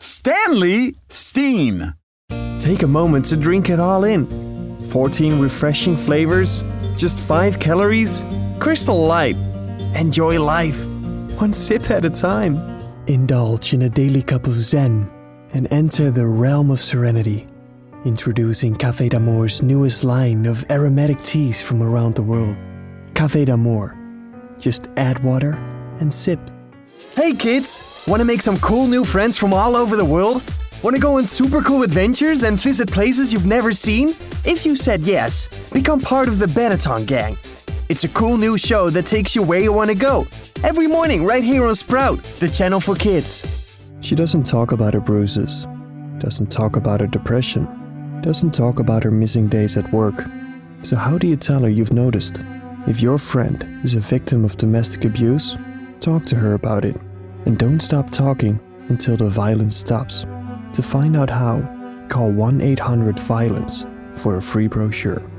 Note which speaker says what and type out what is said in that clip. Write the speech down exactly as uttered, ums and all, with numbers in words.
Speaker 1: Stanley Steen.
Speaker 2: Take a moment to drink it all in. fourteen refreshing flavors, just five calories, crystal light. Enjoy life, one sip at a time. Indulge in a daily cup of Zen and enter the realm of serenity. Introducing Café d'Amour's newest line of aromatic teas from around the world. Café d'Amour. Just add water and sip. Hey kids, want to make some cool new friends from all over the world? Want to go on super cool adventures and visit places you've never seen? If you said yes, become part of the Benetton gang. It's a cool new show that takes you where you want to go. Every morning right here on Sprout, the channel for kids. She doesn't talk about her bruises, doesn't talk about her depression, doesn't talk about her missing days at work. So how do you tell her you've noticed? If your friend is a victim of domestic abuse, talk to her about it. And don't stop talking until the violence stops. To find out how, call one eight hundred violence for a free brochure.